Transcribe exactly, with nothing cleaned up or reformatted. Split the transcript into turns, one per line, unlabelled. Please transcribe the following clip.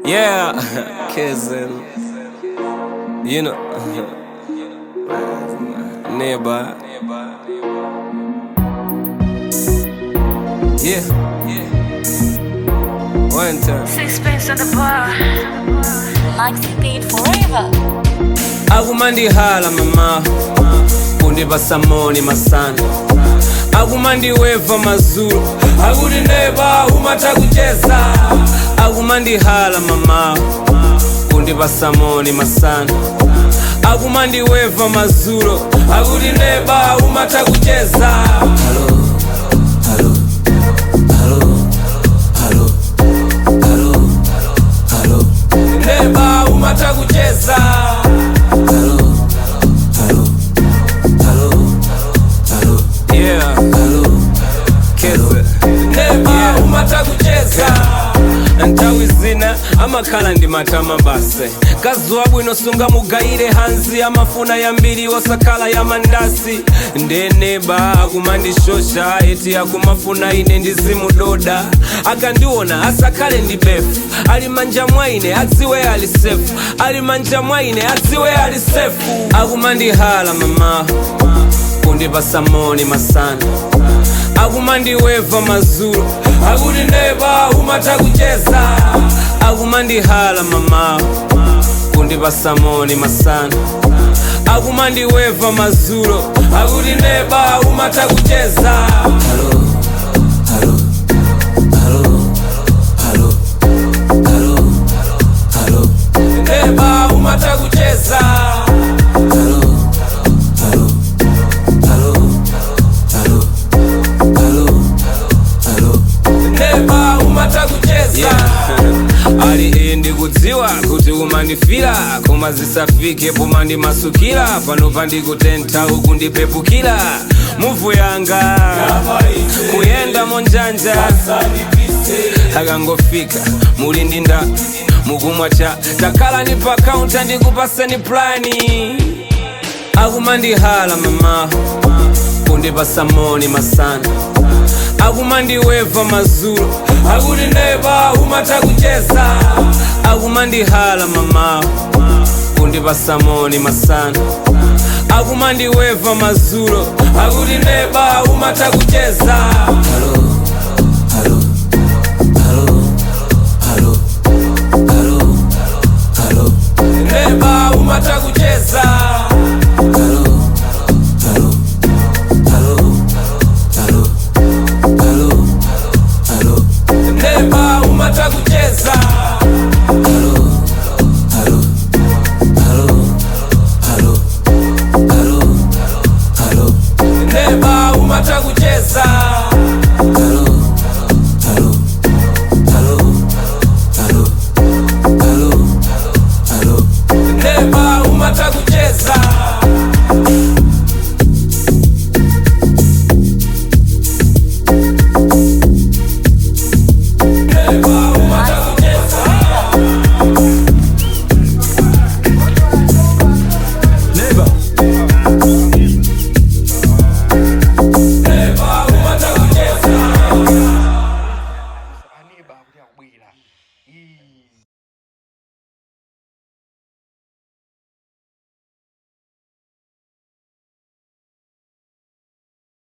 Yeah, cousin. You know, neighbor. Yeah, one time.
Sixpence on the bar.
Maxi beat forever.
Agumandi hala mama, kundi basamoni masana. Agumandi weva mazuru, agudi neba umata kucheza. Agumandi hala mama, kundi basamoni masana. Agumandi weva mazuru, agudi neba umata kucheza. Hello, hello, hello, hello, hello, hello. Neba umata kucheza. Hello, hello, hello, hello. Yeah, hello, kese. Neba umata kucheza. Ntawi zina amakala ndi matama base. Kazuabu inosunga mugaire hanzi amafuna ya mbili wasakala ya mandasi. Ndeneba akumandishosha eti akumafuna ine ndizimu doda. Akandiona asakale ndi befu. Alimanja mwaine aziwe alisefu. Alimanja mwaine aziwe alisefu. Akumandi hala mama, kundi basamoni masana. Agumandi weva mazuru, agudi neba umata kucheza. Agumandi hala mama, kundi basamoni masana. Agumandi weva mazuru, agudi neba umata kucheza. Hello, hello, hello, hello, hello, hello. Neba umata kucheza. Hello, hello, hello, hello. Neba umata kucheza. Yeah. Ali endi kudziwa kuti umandifira koma zisafike pomandi masukira pano pandi kutenta uku ndipepukira muvu yanga kuyenda monjanja akangofika mulindi nda mukumwa cha takala ni pa counter ndikupaseni plani. Akumandi hala mama, kundi basamoni masana. Agumandi weva mazuru, agudi neba umata kucheza. Agumandi hala mama, kundi basamoni masana. Agumandi weva mazuru, agudi neba umata kucheza. Hello, hello,